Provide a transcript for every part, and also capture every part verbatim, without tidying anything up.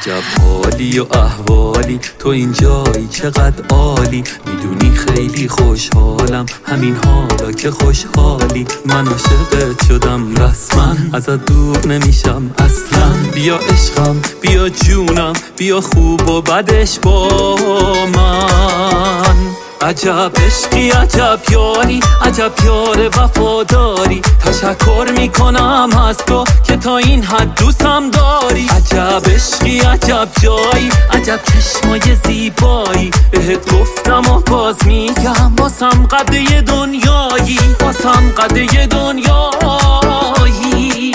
عجب حالی و احوالی، تو اینجایی چقدر عالی، میدونی خیلی خوشحالم همین حالا که خوشحالی. من عاشقت شدم رسما، ازت دور نمیشم اصلا. بیا عشقم بیا جونم، بیا خوب و بدش با من. عجب عشقی عجب یاری، عجب یار وفاداری، تشکر میکنم از تو که تا این حد دوستم داری. عجب عشقی عجب جایی، عجب چشمای زیبایی، بهت گفتم و باز میگم واسم قده دنیایی، واسم قده دنیایی.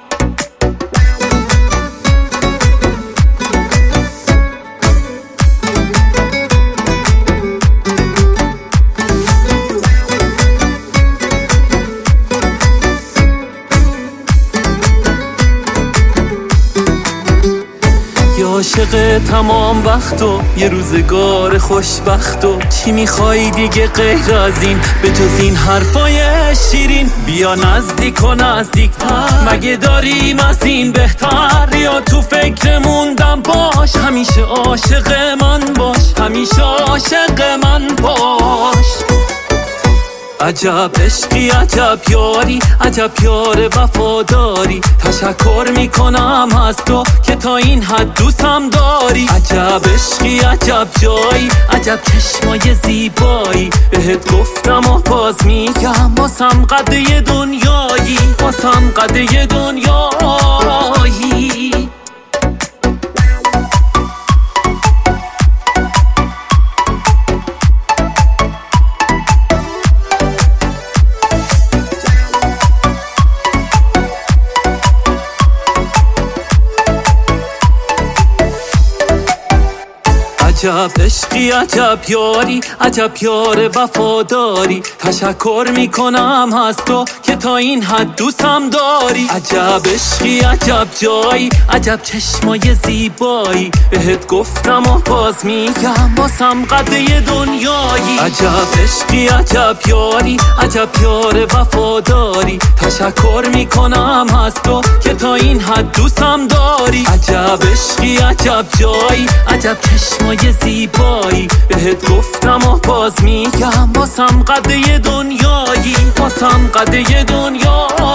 عاشق تمام وقت و یه روزگار خوشبخت و چی میخوای دیگه غیر از این، به جز این حرفای شیرین؟ بیا نزدیک و نزدیکتر، مگه داریم از این بهتر؟ یا تو فکر موندم باش، همیشه عاشق من باش، همیشه عاشق من باش. عجب عشقی عجب یاری، عجب یار وفاداری، تشکر میکنم از تو که تا این حد دوستم داری. عجب عشقی عجب جایی، عجب چشمای زیبایی، بهت گفتم و باز میگم واسم قده دنیایی، واسم قده دنیایی. عجب عشقی عجب یاری، عجب یار وفاداری، تشکر میکنم از تو که تا این حد دوستم داری. عجب عشقی عجب جایی، عجب چشمای زیبایی، بهت گفتم و باز میگم واسم قده دنیایی. عجب عشقی عجب یاری، عجب یار وفاداری، تشکر میکنم از تو که تا این حد دوستم داری. عجب عشقی عجب جایی، عجب چشمای زیبایی، بهت گفتم و باز میگم واسم قده دنیایی، واسم قده دنیایی.